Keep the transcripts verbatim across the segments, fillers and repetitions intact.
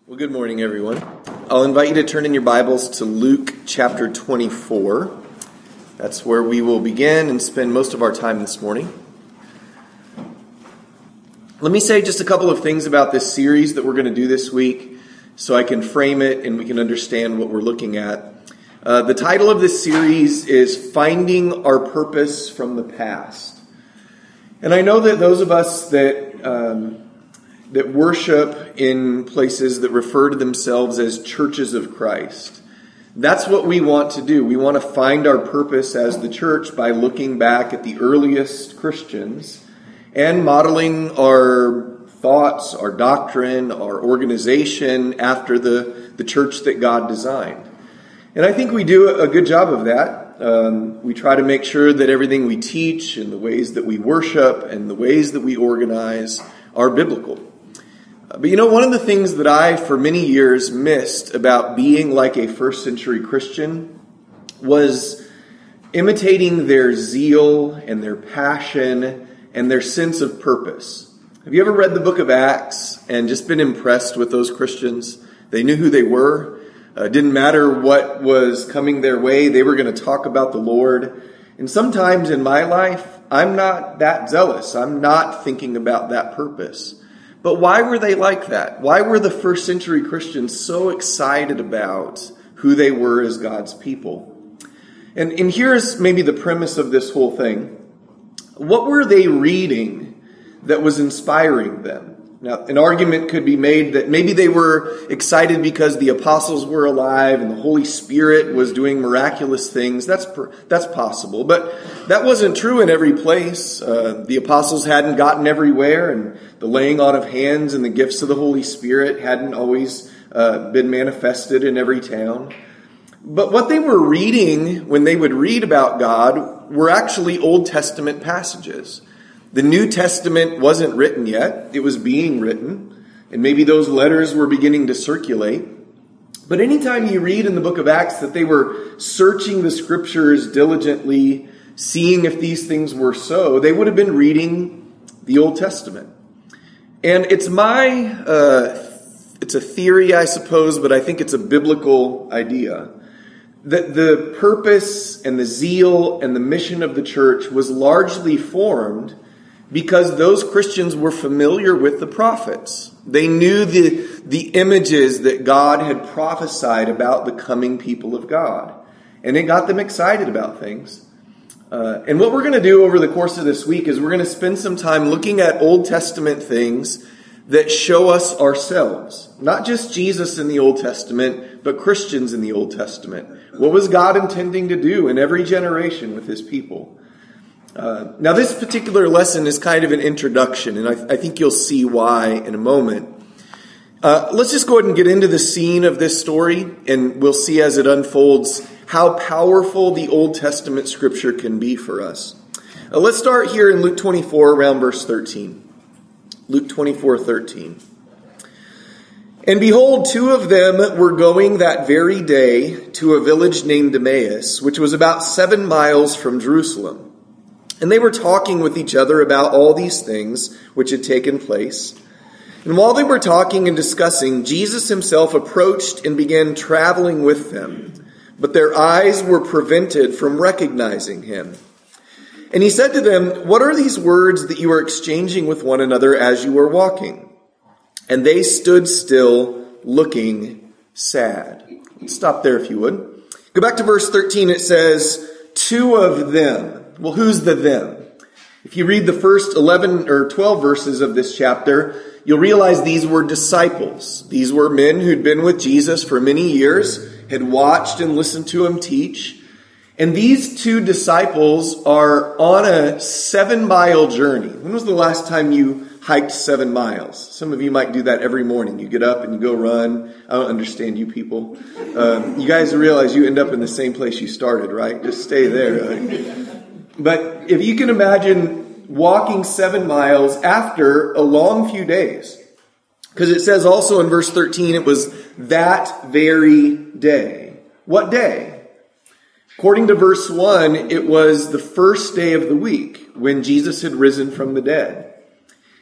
Well, good morning, everyone. I'll invite you to turn in your Bibles to Luke chapter twenty-four. That's where we will begin and spend most of our time this morning. Let me say just a couple of things about this series that we're going to do this week so I can frame it and we can understand what we're looking at. Uh, the title of this series is Finding Our Purpose from the Past. And I know that those of us that... Um, that worship in places that refer to themselves as churches of Christ. That's what we want to do. We want to find our purpose as the church by looking back at the earliest Christians and modeling our thoughts, our doctrine, our organization after the, the church that God designed. And I think we do a good job of that. Um, we try to make sure that everything we teach and the ways that we worship and the ways that we organize are biblical. But you know, one of the things that I, for many years, missed about being like a first century Christian was imitating their zeal and their passion and their sense of purpose. Have you ever read the book of Acts and just been impressed with those Christians? They knew who they were. Uh, it didn't matter what was coming their way. They were going to talk about the Lord. And sometimes in my life, I'm not that zealous. I'm not thinking about that purpose. But why were they like that? Why were the first century Christians so excited about who they were as God's people? And, and here's maybe the premise of this whole thing. What were they reading that was inspiring them? Now, an argument could be made that maybe they were excited because the apostles were alive and the Holy Spirit was doing miraculous things. That's that's possible. But that wasn't true in every place. Uh, the apostles hadn't gotten everywhere, and the laying on of hands and the gifts of the Holy Spirit hadn't always uh, been manifested in every town. But what they were reading when they would read about God were actually Old Testament passages. The New Testament wasn't written yet. It was being written. And maybe those letters were beginning to circulate. But anytime you read in the book of Acts that they were searching the scriptures diligently, seeing if these things were so, they would have been reading the Old Testament. And it's my, uh, it's a theory, I suppose, but I think it's a biblical idea, that the purpose and the zeal and the mission of the church was largely formed because those Christians were familiar with the prophets. They knew the, the images that God had prophesied about the coming people of God. And it got them excited about things. Uh, and what we're going to do over the course of this week is we're going to spend some time looking at Old Testament things that show us ourselves. Not just Jesus in the Old Testament, but Christians in the Old Testament. What was God intending to do in every generation with his people? Uh, now, this particular lesson is kind of an introduction, and I, I think you'll see why in a moment. Uh, let's just go ahead and get into the scene of this story, and we'll see as it unfolds how powerful the Old Testament scripture can be for us. Uh, let's start here in Luke twenty-four, around verse thirteen. Luke twenty-four, thirteen. And behold, two of them were going that very day to a village named Emmaus, which was about seven miles from Jerusalem. And they were talking with each other about all these things which had taken place. And while they were talking and discussing, Jesus himself approached and began traveling with them. But their eyes were prevented from recognizing him. And he said to them, "What are these words that you are exchanging with one another as you are walking?" And they stood still, looking sad. Let's stop there if you would. Go back to verse thirteen. It says, two of them. Well, who's the them? If you read the first eleven or twelve verses of this chapter, you'll realize these were disciples. These were men who'd been with Jesus for many years, had watched and listened to him teach. And these two disciples are on a seven-mile journey. When was the last time you hiked seven miles? Some of you might do that every morning. You get up and you go run. I don't understand you people. Um, you guys realize you end up in the same place you started, right? Just stay there. Right? But if you can imagine walking seven miles after a long few days, because it says also in verse thirteen, it was that very day. What day? According to verse one, it was the first day of the week when Jesus had risen from the dead.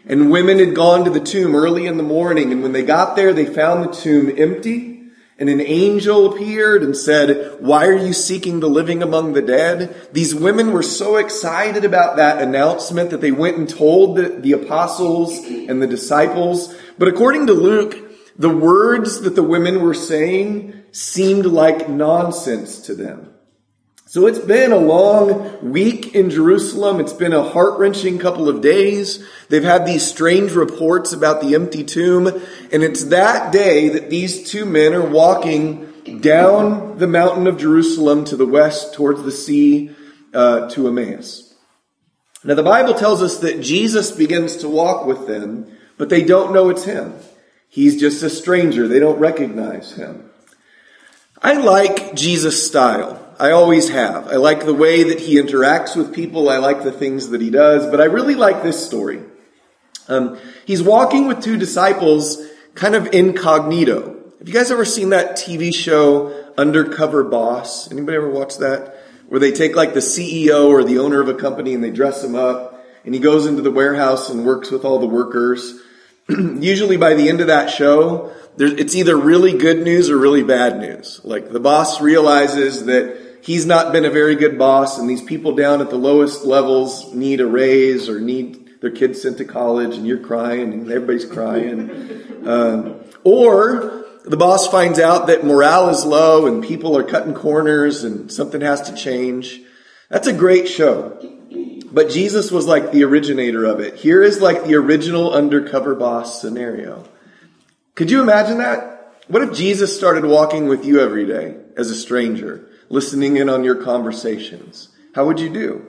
And women had gone to the tomb early in the morning, and when they got there, they found the tomb empty. And an angel appeared and said, "Why are you seeking the living among the dead?" These women were so excited about that announcement that they went and told the, the apostles and the disciples. But according to Luke, the words that the women were saying seemed like nonsense to them. So it's been a long week in Jerusalem. It's been a heart-wrenching couple of days. They've had these strange reports about the empty tomb. And it's that day that these two men are walking down the mountain of Jerusalem to the west towards the sea uh, to Emmaus. Now the Bible tells us that Jesus begins to walk with them, but they don't know it's him. He's just a stranger. They don't recognize him. I like Jesus' style. I always have. I like the way that he interacts with people. I like the things that he does. But I really like this story. Um, he's walking with two disciples kind of incognito. Have you guys ever seen that T V show, Undercover Boss? Anybody ever watch that? Where they take like the C E O or the owner of a company and they dress him up. And he goes into the warehouse and works with all the workers. Usually by the end of that show, it's either really good news or really bad news. Like the boss realizes that he's not been a very good boss and these people down at the lowest levels need a raise or need their kids sent to college and you're crying and everybody's crying. Um, or the boss finds out that morale is low and people are cutting corners and something has to change. That's a great show. But Jesus was like the originator of it. Here is like the original Undercover Boss scenario. Could you imagine that? What if Jesus started walking with you every day as a stranger, listening in on your conversations? How would you do?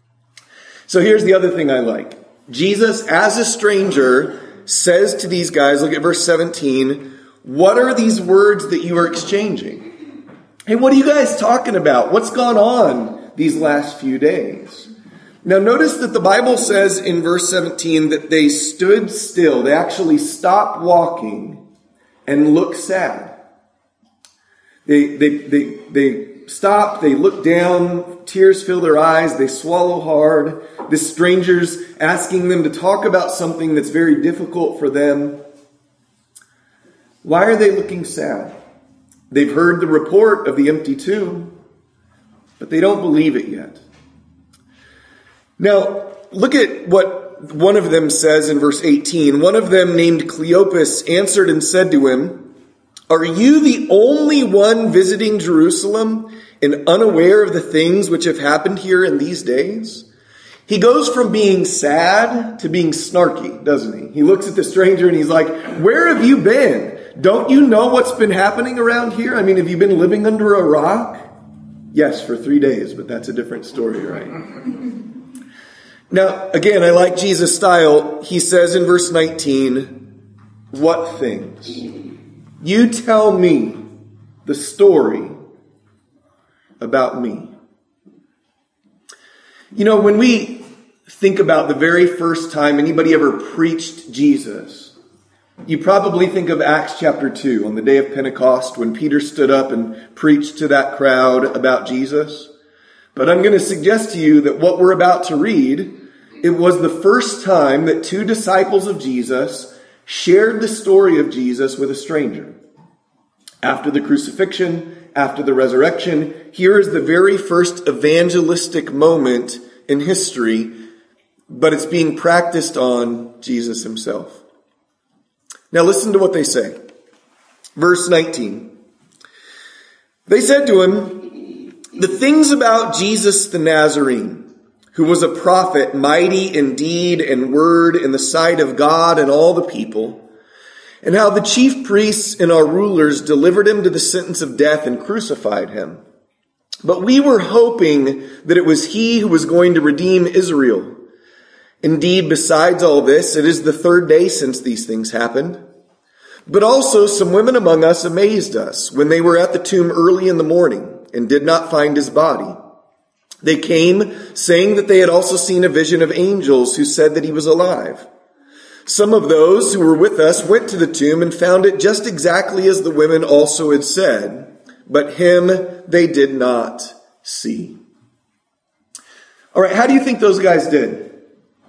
So here's the other thing I like. Jesus, as a stranger, says to these guys, look at verse seventeen, "What are these words that you are exchanging?" Hey, what are you guys talking about? What's gone on these last few days? Now notice that the Bible says in verse seventeen that they stood still. They actually stopped walking and looked sad. They, they, they, they stop, they look down, tears fill their eyes, they swallow hard. This stranger's asking them to talk about something that's very difficult for them. Why are they looking sad? They've heard the report of the empty tomb, but they don't believe it yet. Now, look at what one of them says in verse eighteen. One of them, named Cleopas, answered and said to him, "Are you the only one visiting Jerusalem and unaware of the things which have happened here in these days?" He goes from being sad to being snarky, doesn't he? He looks at the stranger and he's like, "Where have you been? Don't you know what's been happening around here? I mean, have you been living under a rock?" Yes, for three days, but that's a different story, right? Now, again, I like Jesus' style. He says in verse nineteen, "What things? You tell me the story about me." You know, when we think about the very first time anybody ever preached Jesus, you probably think of Acts chapter two on the day of Pentecost when Peter stood up and preached to that crowd about Jesus. But I'm going to suggest to you that what we're about to read, it was the first time that two disciples of Jesus shared the story of Jesus with a stranger. After the crucifixion, after the resurrection, here is the very first evangelistic moment in history, but it's being practiced on Jesus himself. Now listen to what they say. Verse nineteen. They said to him, "The things about Jesus the Nazarene, who was a prophet, mighty in deed and word in the sight of God and all the people, and how the chief priests and our rulers delivered him to the sentence of death and crucified him. But we were hoping that it was he who was going to redeem Israel. Indeed, besides all this, it is the third day since these things happened. But also some women among us amazed us when they were at the tomb early in the morning and did not find his body. They came saying that they had also seen a vision of angels who said that he was alive. Some of those who were with us went to the tomb and found it just exactly as the women also had said, but him they did not see." All right, how do you think those guys did?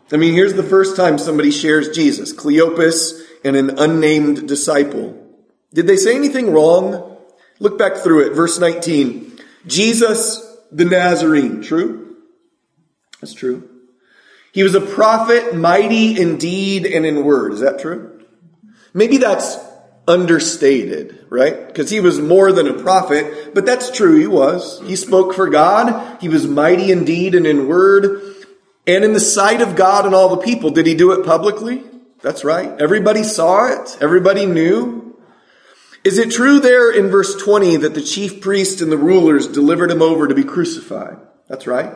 I mean, here's the first time somebody shares Jesus, Cleopas and an unnamed disciple. Did they say anything wrong? Look back through it. Verse nineteen. Jesus the Nazarene. True? That's true. He was a prophet, mighty in deed and in word. Is that true? Maybe that's understated, right? Because he was more than a prophet, but that's true. He was. He spoke for God. He was mighty in deed and in word and in the sight of God and all the people. Did he do it publicly? That's right. Everybody saw it. Everybody knew. Is it true there in verse twenty that the chief priests and the rulers delivered him over to be crucified? That's right.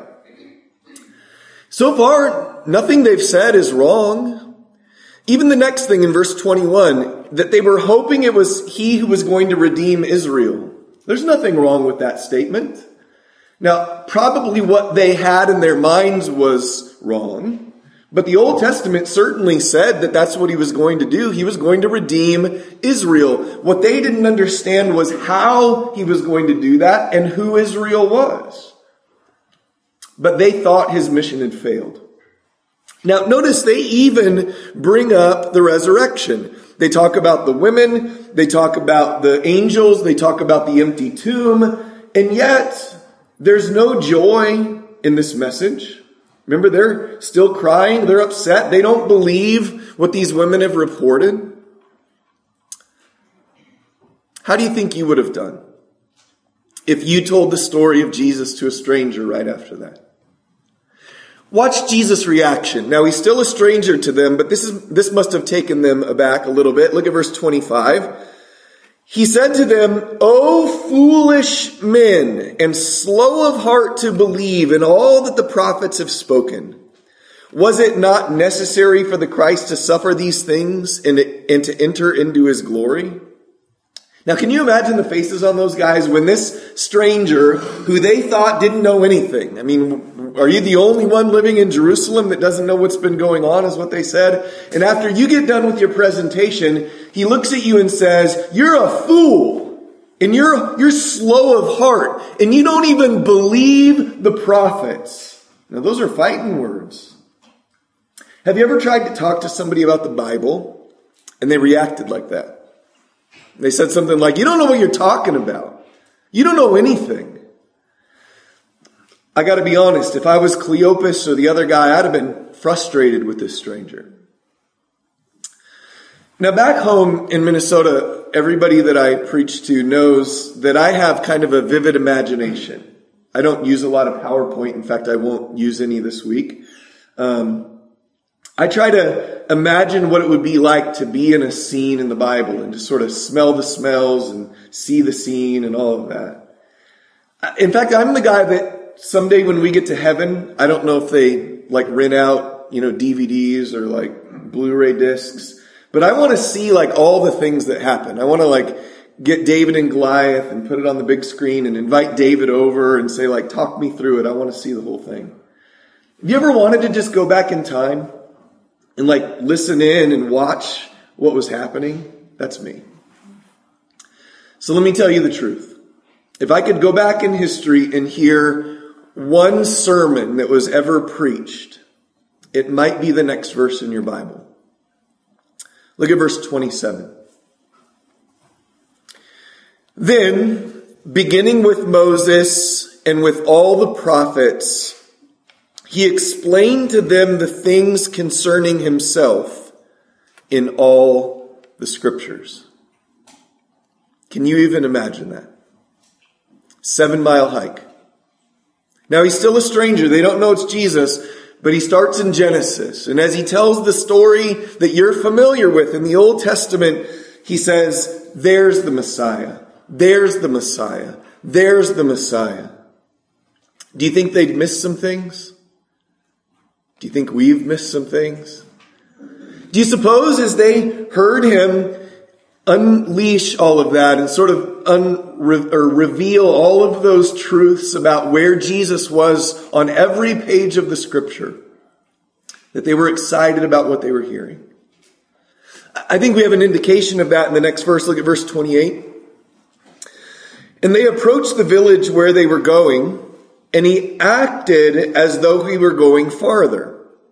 So far, nothing they've said is wrong. Even the next thing in verse twenty-one, that they were hoping it was he who was going to redeem Israel. There's nothing wrong with that statement. Now, probably what they had in their minds was wrong, but the Old Testament certainly said that that's what he was going to do. He was going to redeem Israel. What they didn't understand was how he was going to do that and who Israel was. But they thought his mission had failed. Now, notice they even bring up the resurrection. They talk about the women, they talk about the angels, they talk about the empty tomb, and yet there's no joy in this message. Remember, they're still crying, they're upset, they don't believe what these women have reported. How do you think you would have done if you told the story of Jesus to a stranger right after that? Watch Jesus' reaction. Now, he's still a stranger to them, but this is this must have taken them aback a little bit. Look at verse twenty-five. He said to them, "O foolish men, and slow of heart to believe in all that the prophets have spoken. Was it not necessary for the Christ to suffer these things and, and to enter into his glory?" Now, can you imagine the faces on those guys when this stranger, who they thought didn't know anything, I mean, are you the only one living in Jerusalem that doesn't know what's been going on, is what they said. And after you get done with your presentation, he looks at you and says, "You're a fool, and you're, you're slow of heart, and you don't even believe the prophets." Now, those are fighting words. Have you ever tried to talk to somebody about the Bible, and they reacted like that? They said something like, "You don't know what you're talking about. You don't know anything." I got to be honest, if I was Cleopas or the other guy, I'd have been frustrated with this stranger. Now, back home in Minnesota, everybody that I preach to knows that I have kind of a vivid imagination. I don't use a lot of PowerPoint. In fact, I won't use any this week. Um, I try to imagine what it would be like to be in a scene in the Bible and to sort of smell the smells and see the scene and all of that. In fact, I'm the guy that someday when we get to heaven, I don't know if they like rent out, you know, D V Ds or like Blu-ray discs, but I want to see like all the things that happen. I want to like get David and Goliath and put it on the big screen and invite David over and say like, "Talk me through it. I want to see the whole thing." Have you ever wanted to just go back in time and like listen in and watch what was happening? That's me. So let me tell you the truth. If I could go back in history and hear one sermon that was ever preached, it might be the next verse in your Bible. Look at verse twenty-seven. "Then, beginning with Moses and with all the prophets, he explained to them the things concerning himself in all the scriptures." Can you even imagine that? Seven mile hike. Now he's still a stranger. They don't know it's Jesus, but he starts in Genesis. And as he tells the story that you're familiar with in the Old Testament, he says, "There's the Messiah. There's the Messiah. There's the Messiah." Do you think they'd missed some things? Do you think we've missed some things? Do you suppose as they heard him unleash all of that and sort of un, or reveal all of those truths about where Jesus was on every page of the scripture, that they were excited about what they were hearing? I think we have an indication of that in the next verse. Look at verse twenty-eight. "And they approached the village where they were going, and he acted as though he were going farther.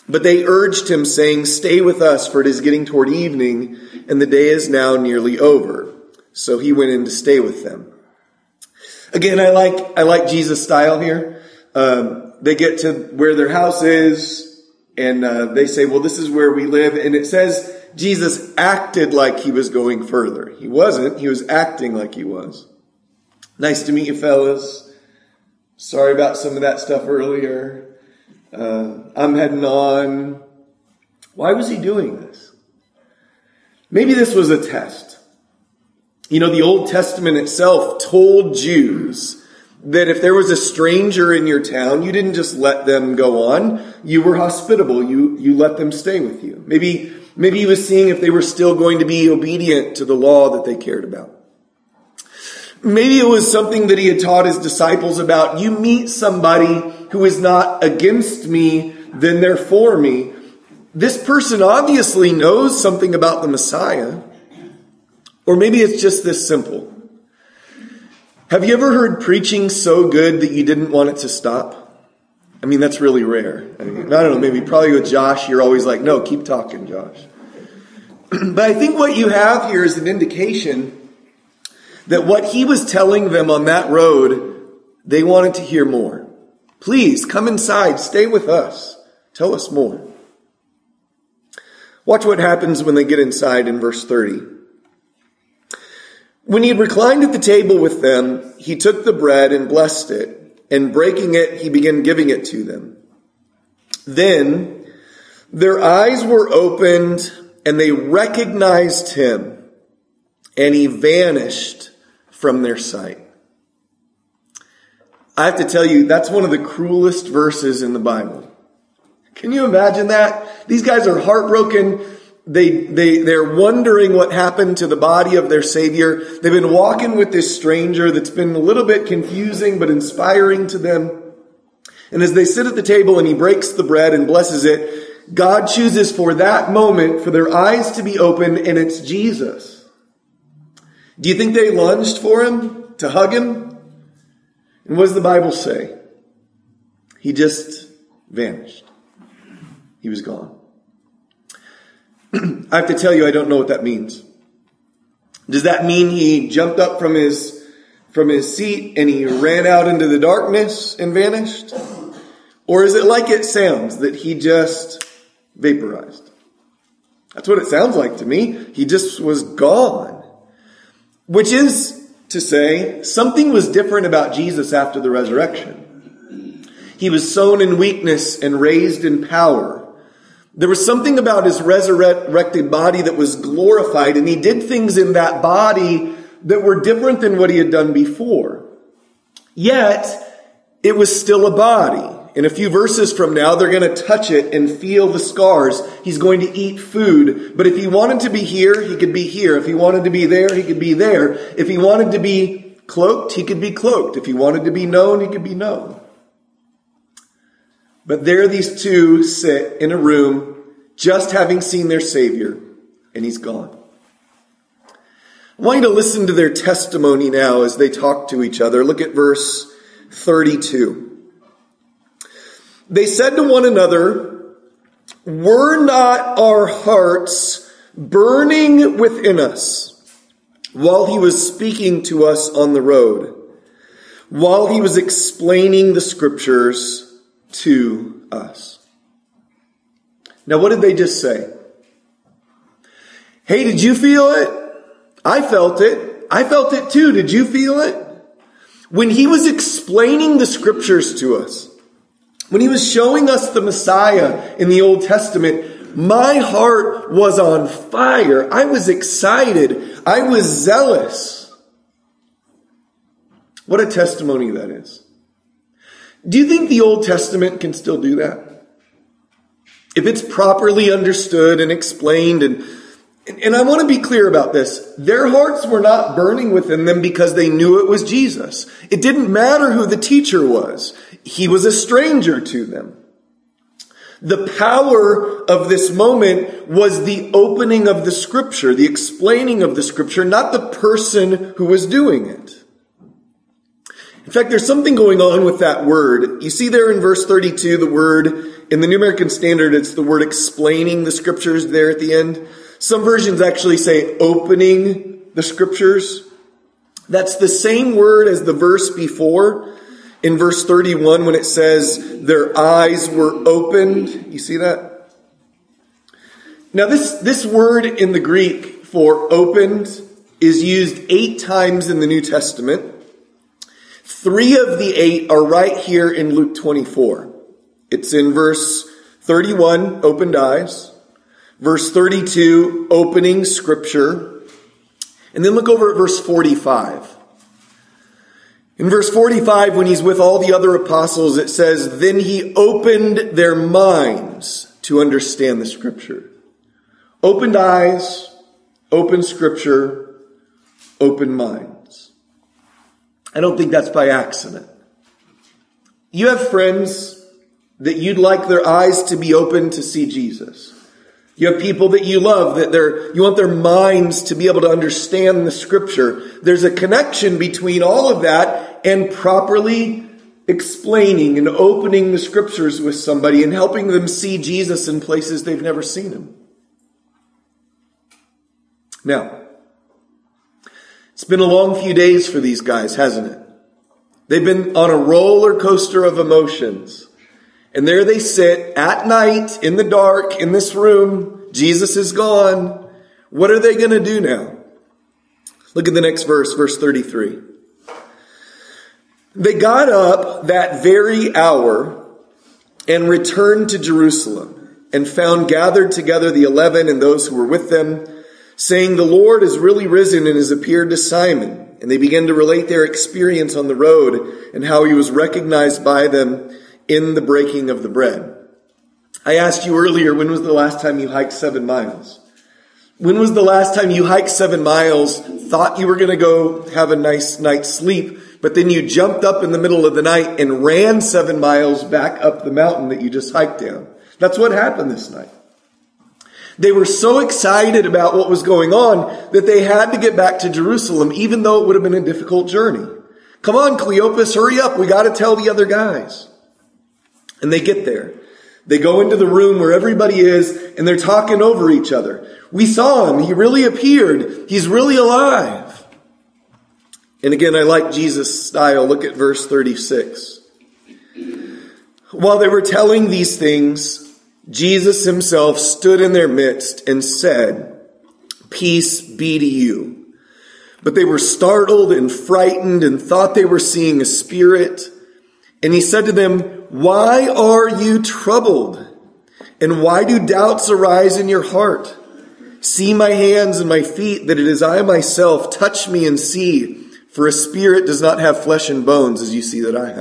But they urged him, saying, "Stay with us, for it is getting toward evening, and the day is now nearly over." So he went in to stay with them. Again, I like I like Jesus' style here. Um, they get to where their house is, and uh, they say, "Well, this is where we live." And it says Jesus acted like he was going further. He wasn't. He was acting like he was. Nice to meet you, fellas. Sorry about some of that stuff earlier. Uh, I'm heading on. Why was he doing this? Maybe this was a test. You know, the Old Testament itself told Jews that if there was a stranger in your town, you didn't just let them go on. You were hospitable. You, you let them stay with you. Maybe, maybe he was seeing if they were still going to be obedient to the law that they cared about. Maybe it was something that he had taught his disciples about. You meet somebody who is not against me, then they're for me. This person obviously knows something about the Messiah. Or maybe it's just this simple. Have you ever heard preaching so good that you didn't want it to stop? I mean, that's really rare. I mean, I don't know, maybe probably with Josh, you're always like, no, keep talking, Josh. But I think what you have here is an indication that what he was telling them on that road, they wanted to hear more. Please, come inside. Stay with us. Tell us more. Watch what happens when they get inside in verse thirty. When he had reclined at the table with them, he took the bread and blessed it, and breaking it, he began giving it to them. Then their eyes were opened, and they recognized him, and he vanished from their sight. I have to tell you, that's one of the cruelest verses in the Bible. Can you imagine that? These guys are heartbroken. They, they, they're wondering what happened to the body of their Savior. They've been walking with this stranger that's been a little bit confusing but inspiring to them. And as they sit at the table and he breaks the bread and blesses it, God chooses for that moment for their eyes to be open, and it's Jesus. Do you think they lunged for him to hug him? And what does the Bible say? He just vanished. He was gone. I have to tell you, I don't know what that means. Does that mean he jumped up from his, from his seat and he ran out into the darkness and vanished? Or is it like it sounds, that he just vaporized? That's what it sounds like to me. He just was gone. Which is to say, something was different about Jesus after the resurrection. He was sown in weakness and raised in power. There was something about his resurrected body that was glorified, and he did things in that body that were different than what he had done before. Yet, it was still a body. In a few verses from now, they're going to touch it and feel the scars. He's going to eat food. But if he wanted to be here, he could be here. If he wanted to be there, he could be there. If he wanted to be cloaked, he could be cloaked. If he wanted to be known, he could be known. But there these two sit in a room, just having seen their Savior, and he's gone. I want you to listen to their testimony now as they talk to each other. Look at verse thirty-two. They said to one another, "Were not our hearts burning within us while he was speaking to us on the road, while he was explaining the scriptures to us?" Now, what did they just say? Hey, did you feel it? I felt it. I felt it too. Did you feel it? When he was explaining the scriptures to us, when he was showing us the Messiah in the Old Testament, my heart was on fire. I was excited. I was zealous. What a testimony that is. Do you think the Old Testament can still do that? If it's properly understood and explained, and and I want to be clear about this, their hearts were not burning within them because they knew it was Jesus. It didn't matter who the teacher was. He was a stranger to them. The power of this moment was the opening of the scripture, the explaining of the scripture, not the person who was doing it. In fact, there's something going on with that word. You see there in verse thirty-two, the word, in the New American Standard, it's the word explaining the scriptures there at the end. Some versions actually say opening the scriptures. That's the same word as the verse before in verse thirty-one when it says their eyes were opened. You see that? Now this, this word in the Greek for opened is used eight times in the New Testament. Three of the eight are right here in Luke twenty-four. It's in verse thirty-one, opened eyes. Verse thirty-two, opening scripture. And then look over at verse forty-five. In verse forty-five, when he's with all the other apostles, it says, then he opened their minds to understand the scripture. Opened eyes, open scripture, open minds. I don't think that's by accident. You have friends that you'd like their eyes to be open to see Jesus. You have people that you love, that they're, you want their minds to be able to understand the scripture. There's a connection between all of that and properly explaining and opening the scriptures with somebody and helping them see Jesus in places they've never seen him. Now, it's been a long few days for these guys, hasn't it? They've been on a roller coaster of emotions. And there they sit at night in the dark in this room. Jesus is gone. What are they going to do now? Look at the next verse, verse thirty-three. They got up that very hour and returned to Jerusalem and found gathered together the eleven and those who were with them, saying, the Lord is really risen and has appeared to Simon. And they began to relate their experience on the road and how he was recognized by them in the breaking of the bread. I asked you earlier, when was the last time you hiked seven miles? When was the last time you hiked seven miles, thought you were going to go have a nice night's sleep, but then you jumped up in the middle of the night and ran seven miles back up the mountain that you just hiked down? That's what happened this night. They were so excited about what was going on that they had to get back to Jerusalem, even though it would have been a difficult journey. Come on, Cleopas, hurry up. We got to tell the other guys. And they get there. They go into the room where everybody is, and they're talking over each other. We saw him. He really appeared. He's really alive. And again, I like Jesus' style. Look at verse thirty-six. While they were telling these things, Jesus himself stood in their midst and said, peace be to you. But they were startled and frightened and thought they were seeing a spirit. And he said to them, why are you troubled? And why do doubts arise in your heart? See my hands and my feet, that it is I myself. Touch me and see, for a spirit does not have flesh and bones, as you see that I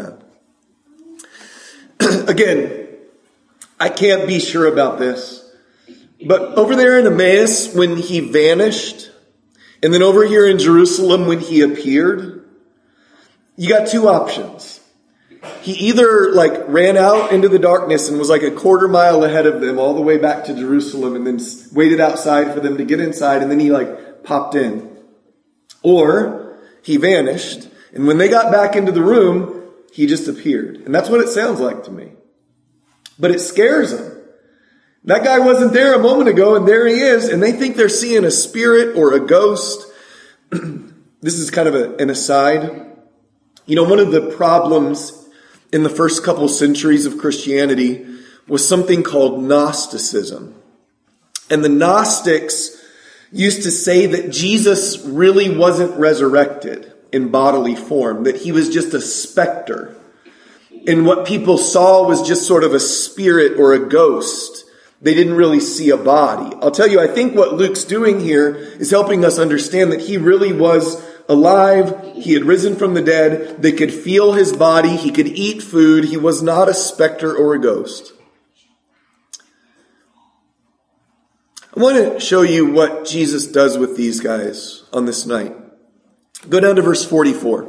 have. Again, I can't be sure about this, but over there in Emmaus, when he vanished, and then over here in Jerusalem, when he appeared, you got two options. He either like ran out into the darkness and was like a quarter mile ahead of them all the way back to Jerusalem and then waited outside for them to get inside, and then he like popped in. Or he vanished, and when they got back into the room, he just appeared. And that's what it sounds like to me. But it scares them. That guy wasn't there a moment ago, and there he is, and they think they're seeing a spirit or a ghost. This is kind of a, an aside. You know, one of the problems in the first couple centuries of Christianity was something called Gnosticism. And the Gnostics used to say that Jesus really wasn't resurrected in bodily form, that he was just a specter. And what people saw was just sort of a spirit or a ghost. They didn't really see a body. I'll tell you, I think what Luke's doing here is helping us understand that he really was alive. He had risen from the dead. They could feel his body. He could eat food. He was not a specter or a ghost. I want to show you what Jesus does with these guys on this night. Go down to verse forty-four.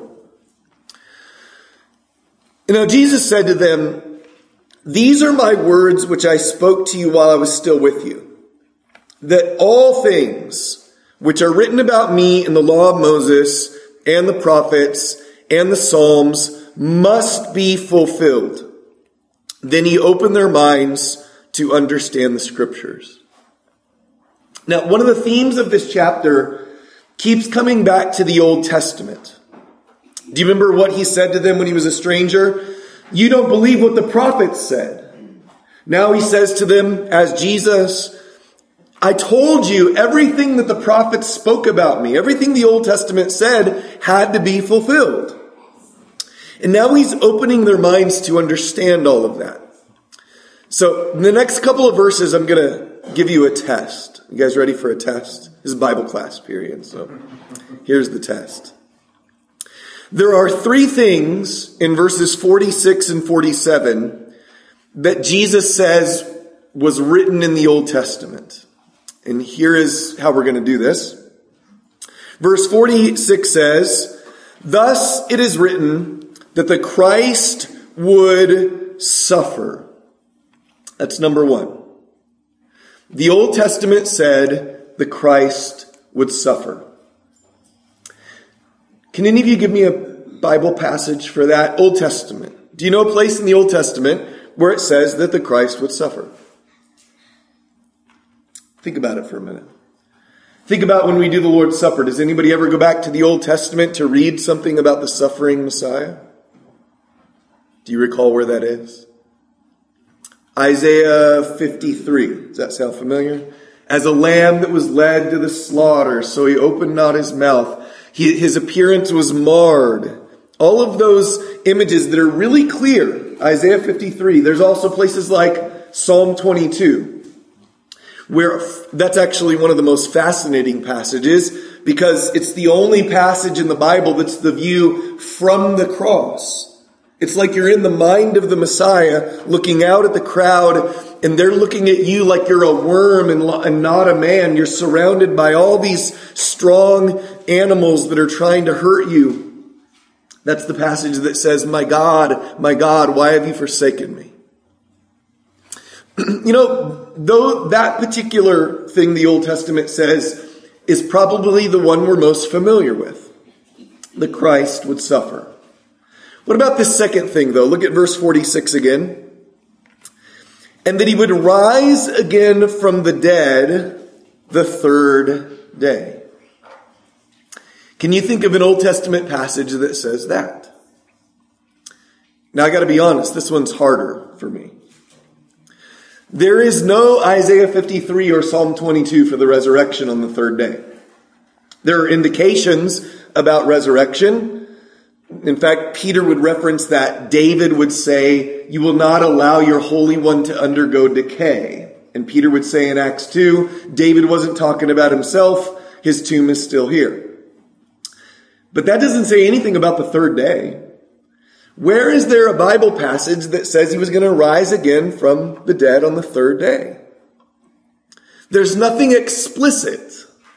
You know, Jesus said to them, these are my words which I spoke to you while I was still with you, that all things which are written about me in the law of Moses and the prophets and the Psalms must be fulfilled. Then he opened their minds to understand the scriptures. Now, one of the themes of this chapter keeps coming back to the Old Testament. Do you remember what he said to them when he was a stranger? You don't believe what the prophets said. Now he says to them as Jesus, I told you everything that the prophets spoke about me, everything the Old Testament said had to be fulfilled. And now he's opening their minds to understand all of that. So in the next couple of verses, I'm going to give you a test. You guys ready for a test? This is Bible class period. So here's the test. There are three things in verses forty-six and forty-seven that Jesus says was written in the Old Testament. And here is how we're going to do this. Verse forty-six says, thus it is written that the Christ would suffer. That's number one. The Old Testament said the Christ would suffer. Can any of you give me a Bible passage for that? Old Testament. Do you know a place in the Old Testament where it says that the Christ would suffer? Think about it for a minute. Think about when we do the Lord's Supper. Does anybody ever go back to the Old Testament to read something about the suffering Messiah? Do you recall where that is? Isaiah fifty-three. Does that sound familiar? As a lamb that was led to the slaughter, so he opened not his mouth. He, his appearance was marred. All of those images that are really clear. Isaiah fifty-three. There's also places like Psalm twenty-two, where that's actually one of the most fascinating passages because it's the only passage in the Bible that's the view from the cross. It's like you're in the mind of the Messiah looking out at the crowd and they're looking at you like you're a worm and not a man. You're surrounded by all these strong animals that are trying to hurt you. That's the passage that says, my God, my God, why have you forsaken me? You know, though that particular thing the Old Testament says is probably the one we're most familiar with. The Christ would suffer. What about this second thing, though? Look at verse forty-six again. And that he would rise again from the dead the third day. Can you think of an Old Testament passage that says that? Now, I got to be honest, this one's harder for me. There is no Isaiah fifty-three or Psalm twenty-two for the resurrection on the third day. There are indications about resurrection. In fact, Peter would reference that. David would say, you will not allow your Holy One to undergo decay. And Peter would say in Acts two, David wasn't talking about himself. His tomb is still here. But that doesn't say anything about the third day. Where is there a Bible passage that says he was going to rise again from the dead on the third day? There's nothing explicit.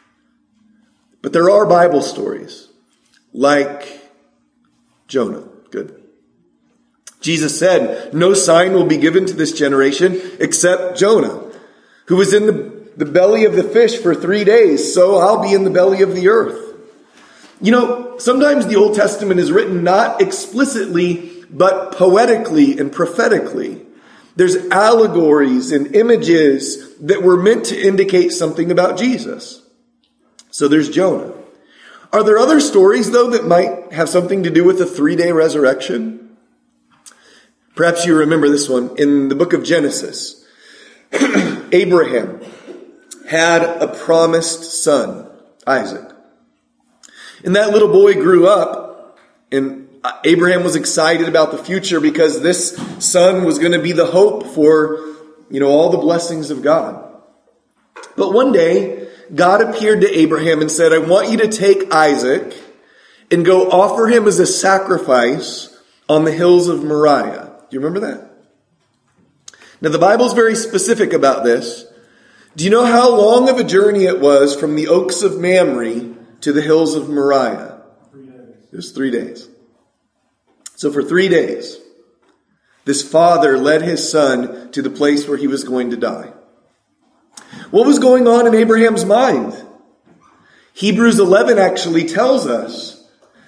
But there are Bible stories like Jonah. Good. Jesus said, no sign will be given to this generation except Jonah, who was in the, the belly of the fish for three days. So I'll be in the belly of the earth. You know, sometimes the Old Testament is written not explicitly, but poetically and prophetically. There's allegories and images that were meant to indicate something about Jesus. So there's Jonah. Are there other stories, though, that might have something to do with the three-day resurrection? Perhaps you remember this one. In the book of Genesis, Abraham had a promised son, Isaac. And that little boy grew up, and Abraham was excited about the future because this son was going to be the hope for, you know, all the blessings of God. But one day, God appeared to Abraham and said, I want you to take Isaac and go offer him as a sacrifice on the hills of Moriah. Do you remember that? Now, the Bible's very specific about this. Do you know how long of a journey it was from the Oaks of Mamre to the hills of Moriah? Three days. It was three days. So for three days, this father led his son to the place where he was going to die. What was going on in Abraham's mind? Hebrews eleven actually tells us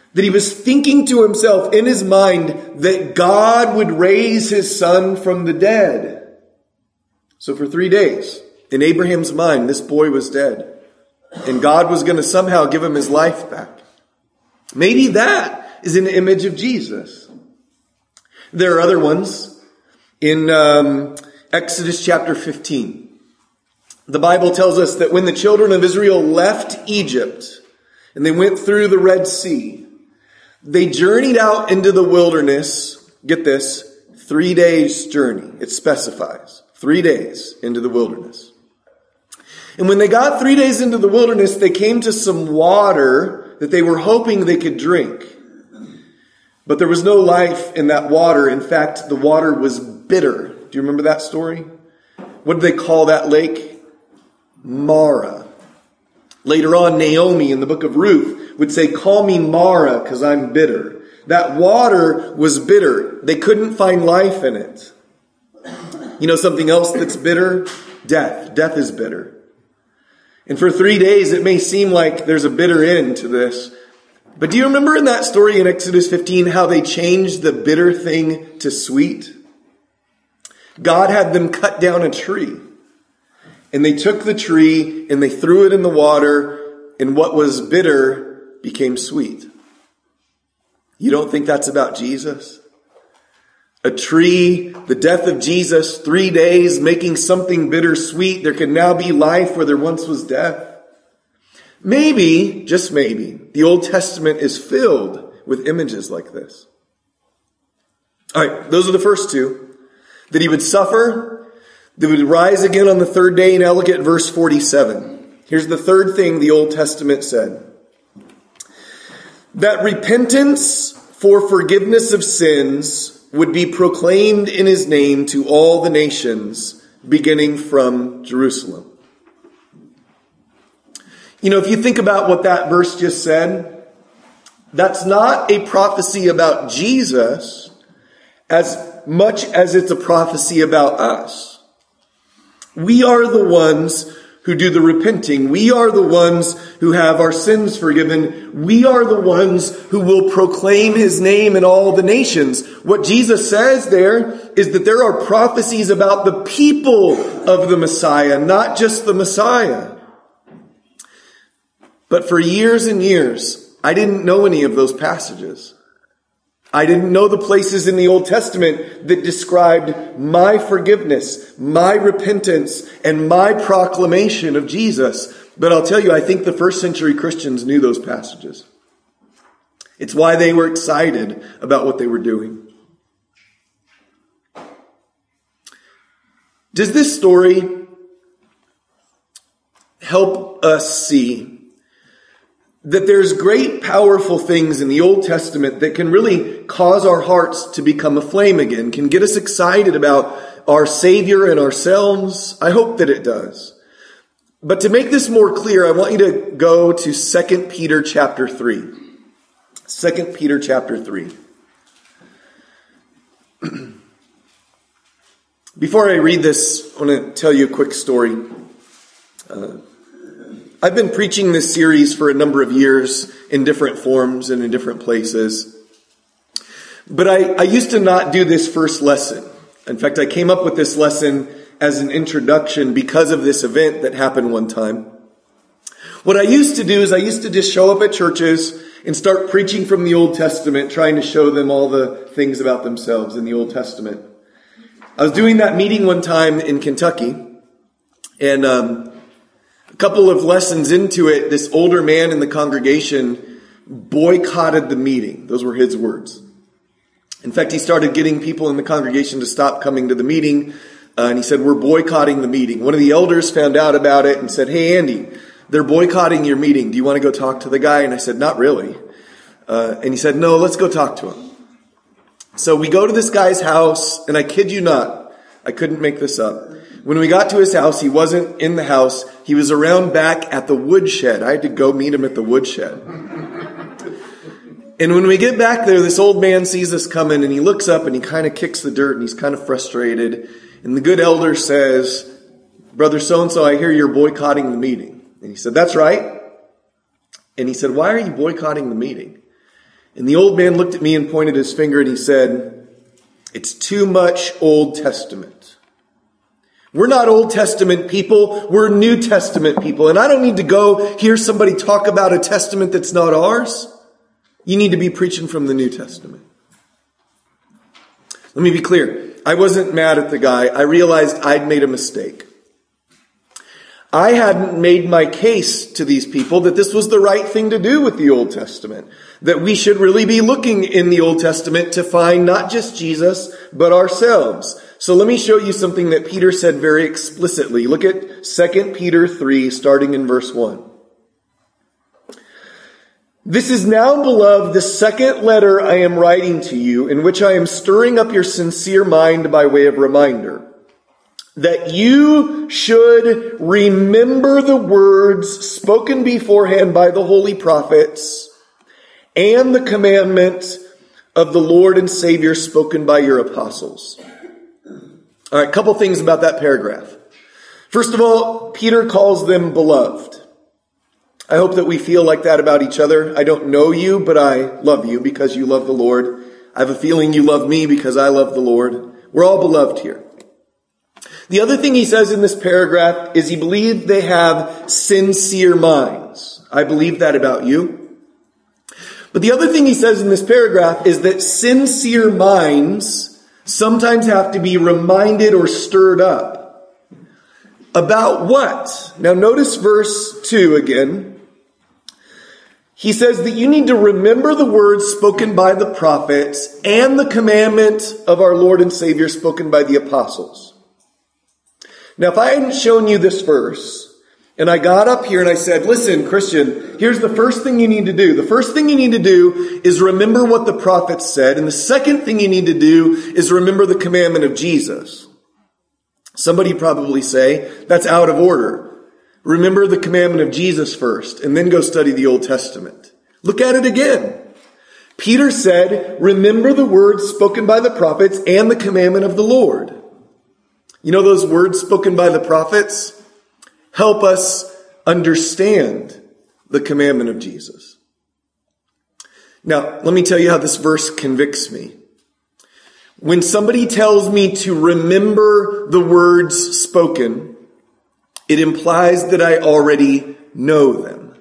that he was thinking to himself in his mind that God would raise his son from the dead. So for three days, in Abraham's mind, this boy was dead. And God was going to somehow give him his life back. Maybe that is an image of Jesus. There are other ones. In um, Exodus chapter fifteen, the Bible tells us that when the children of Israel left Egypt and they went through the Red Sea, they journeyed out into the wilderness. Get this, three days journey. It specifies three days into the wilderness. And when they got three days into the wilderness, they came to some water that they were hoping they could drink. But there was no life in that water. In fact, the water was bitter. Do you remember that story? What did they call that lake? Mara. Later on, Naomi in the book of Ruth would say, call me Mara because I'm bitter. That water was bitter. They couldn't find life in it. You know something else that's bitter? Death. Death is bitter. And for three days, it may seem like there's a bitter end to this. But do you remember in that story in Exodus fifteen how they changed the bitter thing to sweet? God had them cut down a tree. And they took the tree and they threw it in the water. And what was bitter became sweet. You don't think that's about Jesus? A tree, the death of Jesus, three days, making something bitter sweet. There can now be life where there once was death. Maybe, just maybe, the Old Testament is filled with images like this. All right, those are the first two. That he would suffer, that he would rise again on the third day. Now look at verse forty-seven. Here's the third thing the Old Testament said. That repentance for forgiveness of sins would be proclaimed in his name to all the nations, beginning from Jerusalem. You know, if you think about what that verse just said, that's not a prophecy about Jesus as much as it's a prophecy about us. We are the ones who do the repenting. We are the ones who have our sins forgiven. We are the ones who will proclaim his name in all the nations. What Jesus says there is that there are prophecies about the people of the Messiah, not just the Messiah. But for years and years, I didn't know any of those passages. I didn't know the places in the Old Testament that described my forgiveness, my repentance, and my proclamation of Jesus. But I'll tell you, I think the first century Christians knew those passages. It's why they were excited about what they were doing. Does this story help us see that there's great, powerful things in the Old Testament that can really cause our hearts to become aflame again, can get us excited about our Savior and ourselves? I hope that it does. But to make this more clear, I want you to go to Second Peter chapter three. Second Peter chapter three. Before I read this, I want to tell you a quick story. Uh, I've been preaching this series for a number of years in different forms and in different places. But I, I used to not do this first lesson. In fact, I came up with this lesson as an introduction because of this event that happened one time. What I used to do is I used to just show up at churches and start preaching from the Old Testament, trying to show them all the things about themselves in the Old Testament. I was doing that meeting one time in Kentucky, and um a couple of lessons into it, this older man in the congregation boycotted the meeting. Those were his words. In fact, he started getting people in the congregation to stop coming to the meeting. Uh, and he said, we're boycotting the meeting. One of the elders found out about it and said, hey, Andy, they're boycotting your meeting. Do you want to go talk to the guy? And I said, not really. Uh, and he said, no, let's go talk to him. So we go to this guy's house, and I kid you not, I couldn't make this up. When we got to his house, he wasn't in the house. He was around back at the woodshed. I had to go meet him at the woodshed. And when we get back there, this old man sees us coming, and he looks up and he kind of kicks the dirt, and he's kind of frustrated. And the good elder says, Brother so-and-so, I hear you're boycotting the meeting. And he said, that's right. And he said, why are you boycotting the meeting? And the old man looked at me and pointed his finger and he said, "It's too much Old Testament." We're not Old Testament people. We're New Testament people. And I don't need to go hear somebody talk about a testament that's not ours. You need to be preaching from the New Testament. Let me be clear. I wasn't mad at the guy. I realized I'd made a mistake. I hadn't made my case to these people that this was the right thing to do with the Old Testament. That we should really be looking in the Old Testament to find not just Jesus, but ourselves. So let me show you something that Peter said very explicitly. Look at Second Peter three, starting in verse one. "This is now, beloved, the second letter I am writing to you, in which I am stirring up your sincere mind by way of reminder, that you should remember the words spoken beforehand by the holy prophets and the commandment of the Lord and Savior spoken by your apostles." All right, a couple things about that paragraph. First of all, Peter calls them beloved. I hope that we feel like that about each other. I don't know you, but I love you because you love the Lord. I have a feeling you love me because I love the Lord. We're all beloved here. The other thing he says in this paragraph is he believes they have sincere minds. I believe that about you. But the other thing he says in this paragraph is that sincere minds sometimes have to be reminded or stirred up. About what? Now notice verse two again. He says that you need to remember the words spoken by the prophets and the commandment of our Lord and Savior spoken by the apostles. Now if I hadn't shown you this verse, and I got up here and I said, "Listen, Christian, here's the first thing you need to do. The first thing you need to do is remember what the prophets said. And the second thing you need to do is remember the commandment of Jesus." Somebody probably say, that's out of order. Remember the commandment of Jesus first, and then go study the Old Testament. Look at it again. Peter said, remember the words spoken by the prophets and the commandment of the Lord. You know those words spoken by the prophets help us understand the commandment of Jesus. Now, let me tell you how this verse convicts me. When somebody tells me to remember the words spoken, it implies that I already know them.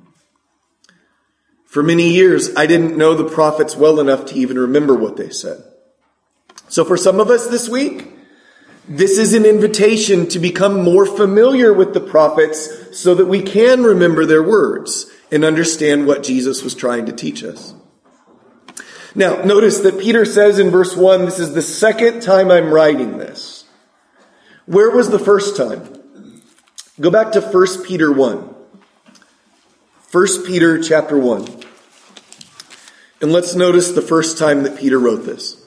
For many years, I didn't know the prophets well enough to even remember what they said. So for some of us this week, this is an invitation to become more familiar with the prophets so that we can remember their words and understand what Jesus was trying to teach us. Now, notice that Peter says in verse one, this is the second time I'm writing this. Where was the first time? Go back to First Peter one. First Peter chapter one. And let's notice the first time that Peter wrote this.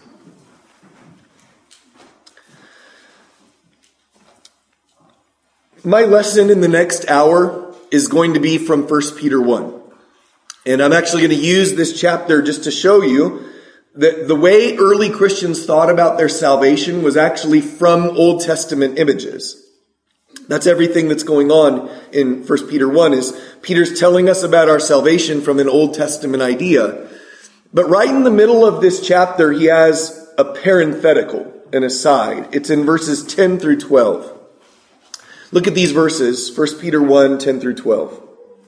My lesson in the next hour is going to be from First Peter one. And I'm actually going to use this chapter just to show you that the way early Christians thought about their salvation was actually from Old Testament images. That's everything that's going on in First Peter one is Peter's telling us about our salvation from an Old Testament idea. But right in the middle of this chapter, he has a parenthetical, an aside. It's in verses ten through twelve. Look at these verses, First Peter one, ten through twelve.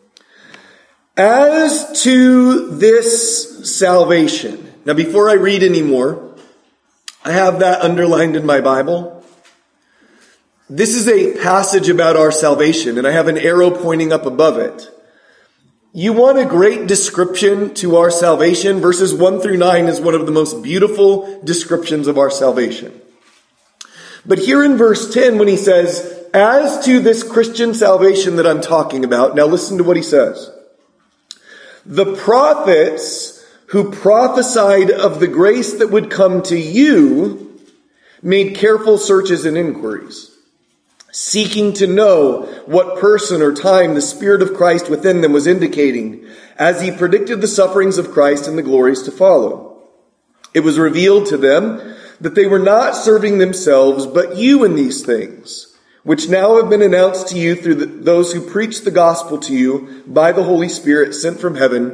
As to this salvation. Now before I read any more, I have that underlined in my Bible. This is a passage about our salvation, and I have an arrow pointing up above it. You want a great description to our salvation? Verses one through nine is one of the most beautiful descriptions of our salvation. But here in verse ten, when he says, as to this Christian salvation that I'm talking about, now listen to what he says. The prophets who prophesied of the grace that would come to you made careful searches and inquiries, seeking to know what person or time the Spirit of Christ within them was indicating as he predicted the sufferings of Christ and the glories to follow. It was revealed to them that they were not serving themselves, but you in these things, which now have been announced to you through the, those who preach the gospel to you by the Holy Spirit sent from heaven,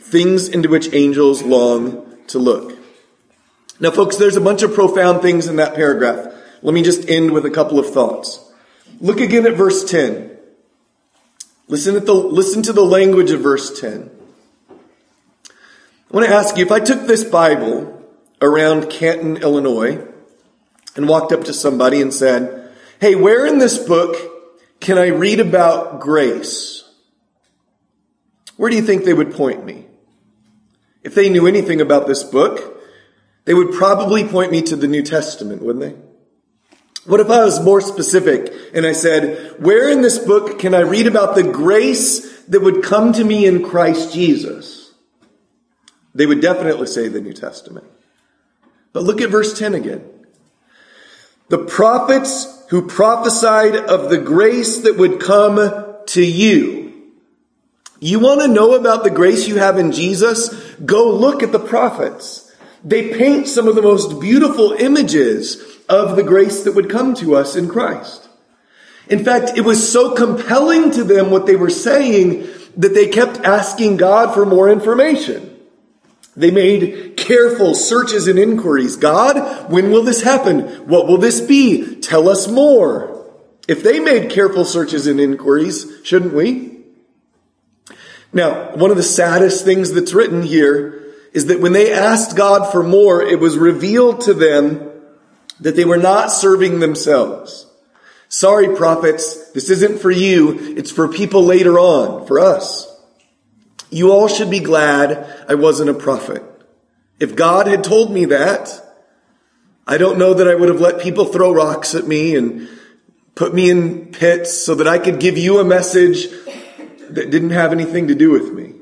things into which angels long to look. Now, folks, there's a bunch of profound things in that paragraph. Let me just end with a couple of thoughts. Look again at verse ten. Listen at the, listen to the language of verse ten. I want to ask you, if I took this Bible around Canton, Illinois, and walked up to somebody and said, hey, where in this book can I read about grace? Where do you think they would point me? If they knew anything about this book, they would probably point me to the New Testament, wouldn't they? What if I was more specific and I said, where in this book can I read about the grace that would come to me in Christ Jesus? They would definitely say the New Testament. But look at verse ten again. The prophets who prophesied of the grace that would come to you. You want to know about the grace you have in Jesus? Go look at the prophets. They paint some of the most beautiful images of the grace that would come to us in Christ. In fact, it was so compelling to them what they were saying that they kept asking God for more information. They made careful searches and inquiries. God, when will this happen? What will this be? Tell us more. If they made careful searches and inquiries, shouldn't we? Now, one of the saddest things that's written here is that when they asked God for more, it was revealed to them that they were not serving themselves. Sorry, prophets, this isn't for you. It's for people later on, for us. You all should be glad I wasn't a prophet. If God had told me that, I don't know that I would have let people throw rocks at me and put me in pits so that I could give you a message that didn't have anything to do with me.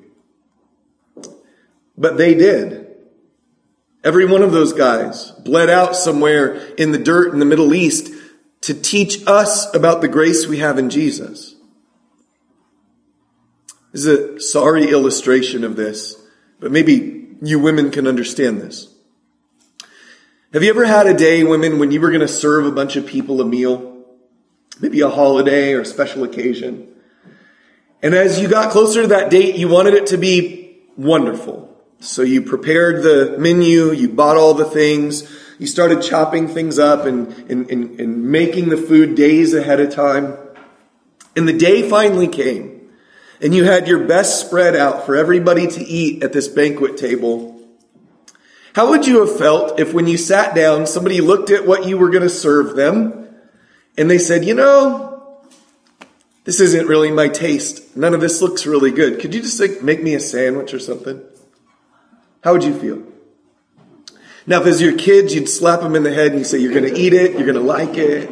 But they did. Every one of those guys bled out somewhere in the dirt in the Middle East to teach us about the grace we have in Jesus. This is a sorry illustration of this, but maybe you women can understand this. Have you ever had a day, women, when you were going to serve a bunch of people a meal? Maybe a holiday or a special occasion. And as you got closer to that date, you wanted it to be wonderful. So you prepared the menu, you bought all the things, you started chopping things up and, and, and, and making the food days ahead of time. And the day finally came. And you had your best spread out for everybody to eat at this banquet table. How would you have felt if when you sat down, somebody looked at what you were going to serve them and they said, you know, this isn't really my taste. None of this looks really good. Could you just like make me a sandwich or something? How would you feel? Now, if as your kids, you'd slap them in the head and you say, you're going to eat it, you're going to like it.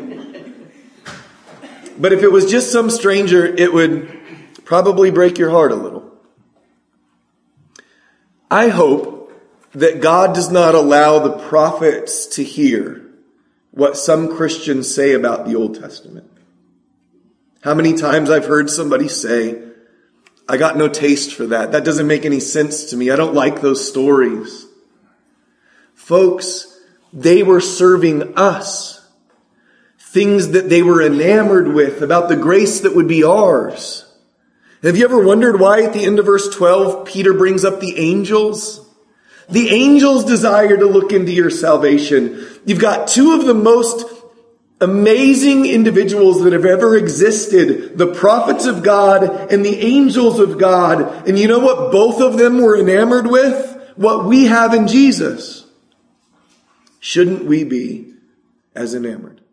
But if it was just some stranger, it would probably break your heart a little. I hope that God does not allow the prophets to hear what some Christians say about the Old Testament. How many times I've heard somebody say, I got no taste for that. That doesn't make any sense to me. I don't like those stories. Folks, they were serving us. Things that they were enamored with about the grace that would be ours. Have you ever wondered why at the end of verse twelve, Peter brings up the angels? The angels desire to look into your salvation. You've got two of the most amazing individuals that have ever existed, the prophets of God and the angels of God. And you know what both of them were enamored with? What we have in Jesus. Shouldn't we be as enamored?